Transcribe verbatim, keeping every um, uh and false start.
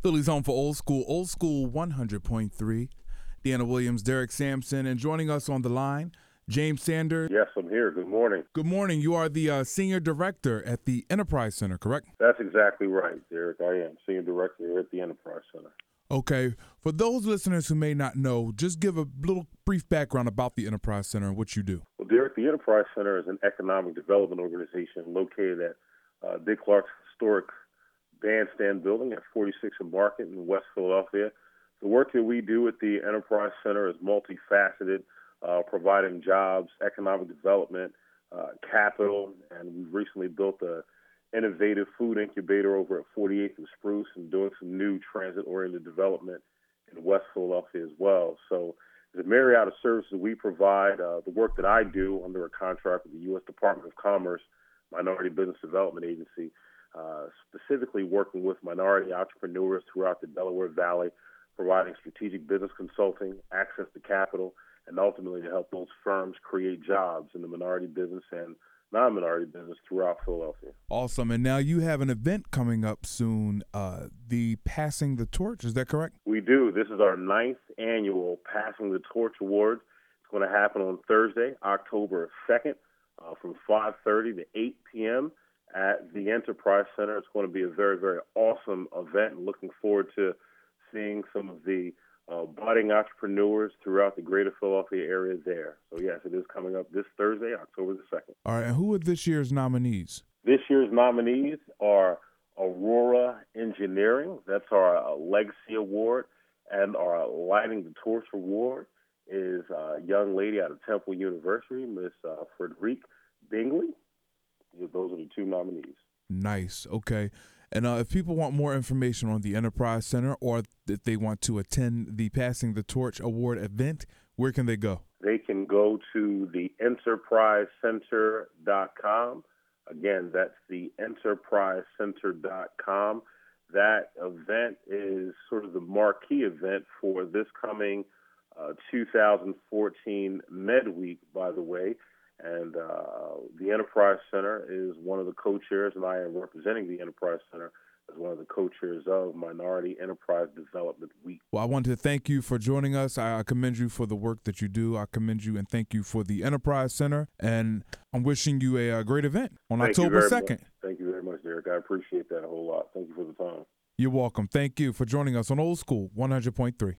Philly's home for old school, old school one hundred point three. Deanna Williams, Derek Sampson, and joining us on the line, James Sanders. Yes, I'm here. Good morning. Good morning. You are the uh, Senior Director at the Enterprise Center, correct? That's exactly right, Derek. I am Senior Director here at the Enterprise Center. Okay. For those listeners who may not know, just give a little brief background about the Enterprise Center and what you do. Well, Derek, the Enterprise Center is an economic development organization located at uh, Dick Clark's historic Bandstand Building at forty-six and Market in West Philadelphia. The work that we do at the Enterprise Center is multifaceted, uh, providing jobs, economic development, uh, capital, and we've recently built a innovative food incubator over at forty-eighth and Spruce and doing some new transit-oriented development in West Philadelphia as well. So there's a myriad of services we provide. Uh, the work that I do under a contract with the U S Department of Commerce, Minority Business Development Agency, uh, specifically working with minority entrepreneurs throughout the Delaware Valley, providing strategic business consulting, access to capital, and ultimately to help those firms create jobs in the minority business and non-minority business throughout Philadelphia. Awesome. And now you have an event coming up soon, uh, the Passing the Torch. Is that correct? We do. This is our ninth annual Passing the Torch Award. It's going to happen on Thursday, October second, uh, from five thirty to eight p.m. at the Enterprise Center. It's going to be a very, very awesome event. Looking forward to seeing some of the uh, budding entrepreneurs throughout the greater Philadelphia area there. So, yes, it is coming up this Thursday, October the second. All right. And who are this year's nominees? This year's nominees are Aurora Engineering. That's our uh, Legacy Award. And our Lighting the Torch Award is a young lady out of Temple University, Miss uh, Frederique Bingley. Those are the two nominees. Nice. Okay. And uh, if people want more information on the Enterprise Center or if they want to attend the Passing the Torch Award event, where can they go? They can go to the enterprise center dot com. Again, that's the enterprise center dot com. That event is sort of the marquee event for this coming uh, two thousand fourteen MedWeek, by the way. And uh, the Enterprise Center is one of the co-chairs, and I am representing the Enterprise Center as one of the co-chairs of Minority Enterprise Development Week. Well, I want to thank you for joining us. I commend you for the work that you do. I commend you and thank you for the Enterprise Center. And I'm wishing you a, a great event on thank October second. Much. Thank you very much, Derek. I appreciate that a whole lot. Thank you for the time. You're welcome. Thank you for joining us on Old School one hundred point three.